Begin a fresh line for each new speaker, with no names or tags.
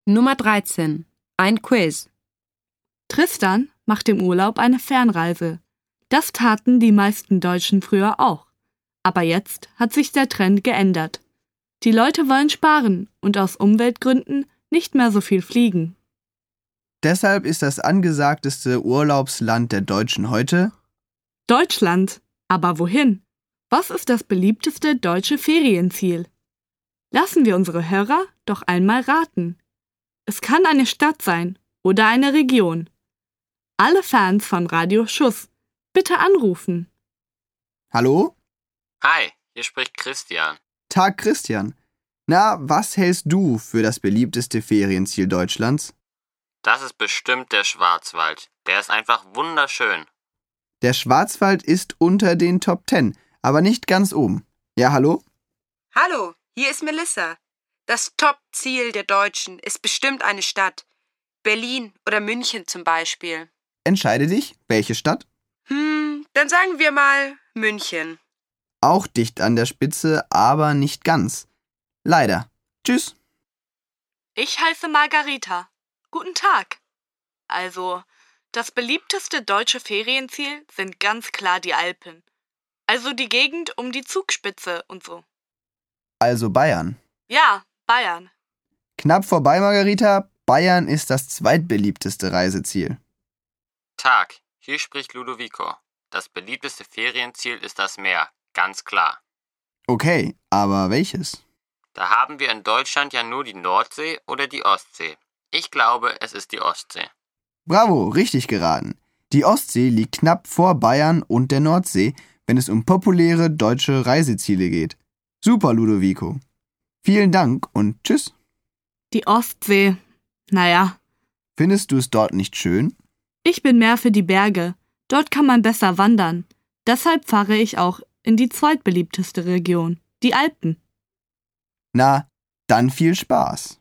Nummer 13. Ein Quiz.
Tristan macht im Urlaub eine Fernreise. Das taten die meisten Deutschen früher auch. Aber jetzt hat sich der Trend geändert. Die Leute wollen sparen und aus Umweltgründen nicht mehr so viel fliegen.
Deshalb ist das angesagteste Urlaubsland der Deutschen heute
Deutschland. Aber wohin? Was ist das beliebteste deutsche Ferienziel? Lassen wir unsere Hörer doch einmal raten. Es kann eine Stadt sein oder eine Region. Alle Fans von Radio Schuss, bitte anrufen.
Hallo?
Hi, hier spricht Christian.
Tag Christian. Na, was hältst du für das beliebteste Ferienziel Deutschlands?
Das ist bestimmt der Schwarzwald. Der ist einfach wunderschön.
Der Schwarzwald ist unter den Top 10, aber nicht ganz oben. Ja, hallo?
Hallo, hier ist Melissa. Das Top-Ziel der Deutschen ist bestimmt eine Stadt. Berlin oder München zum Beispiel.
Entscheide dich, welche Stadt?
Dann sagen wir mal München.
Auch dicht an der Spitze, aber nicht ganz. Leider. Tschüss.
Ich heiße Margarita. Guten Tag. Also, das beliebteste deutsche Ferienziel sind ganz klar die Alpen. Also die Gegend um die Zugspitze und so.
Also Bayern.
Ja, Bayern.
Knapp vorbei, Margarita. Bayern ist das zweitbeliebteste Reiseziel.
Tag, hier spricht Ludovico. Das beliebteste Ferienziel ist das Meer, ganz klar.
Okay, aber welches?
Da haben wir in Deutschland ja nur die Nordsee oder die Ostsee. Ich glaube, es ist die Ostsee.
Bravo, richtig geraten. Die Ostsee liegt knapp vor Bayern und der Nordsee, wenn es um populäre deutsche Reiseziele geht. Super, Ludovico. Vielen Dank und tschüss.
Die Ostsee. Naja.
Findest du es dort nicht schön?
Ich bin mehr für die Berge. Dort kann man besser wandern. Deshalb fahre ich auch in die zweitbeliebteste Region, die Alpen.
Na, dann viel Spaß.